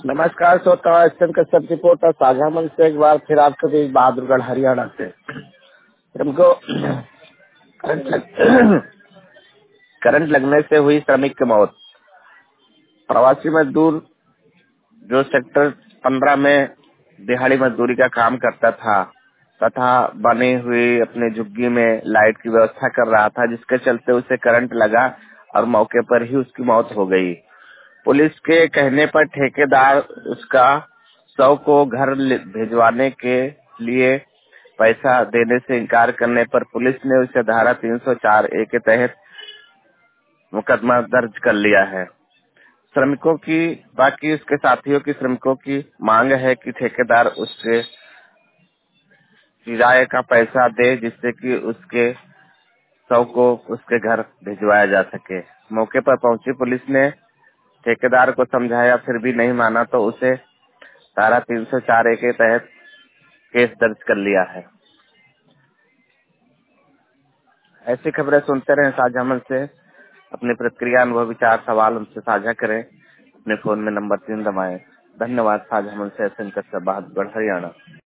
नमस्कार श्रोता, SM Kashyap reporter साझा मंच से एक बार फिर आपके बीच बहादुरगढ़ हरियाणा से हमको करंट लगने से हुई श्रमिक की मौत। प्रवासी मजदूर जो सेक्टर 15 में दिहाड़ी मजदूरी का काम करता था तथा बनी हुई अपने झुग्गी में लाइट की व्यवस्था कर रहा था, जिसके चलते उसे करंट लगा और मौके पर ही उसकी मौत हो गई। पुलिस के कहने पर ठेकेदार उसका शव को घर भिजवाने के लिए पैसा देने से इनकार करने पर पुलिस ने उसे धारा 304 ए के तहत मुकदमा दर्ज कर लिया है। श्रमिकों की बाकी उसके साथियों की श्रमिकों की मांग है कि ठेकेदार उससे किराए का पैसा दे, जिससे कि उसके शव को उसके घर भिजवाया जा सके। मौके पर पहुंची पुलिस ने ठेकेदार को समझाया, फिर भी नहीं माना तो उसे धारा 304 ए के तहत केस दर्ज कर लिया है। ऐसी खबरें सुनते रहें साझा मंच से। अपनी प्रतिक्रिया, अनुभव, विचार, सवाल हमसे साझा करें। अपने फोन में नंबर 3 दबाएं। धन्यवाद। साझा मंच से एसएम कश्यप, बहादुरगढ़, हरियाणा।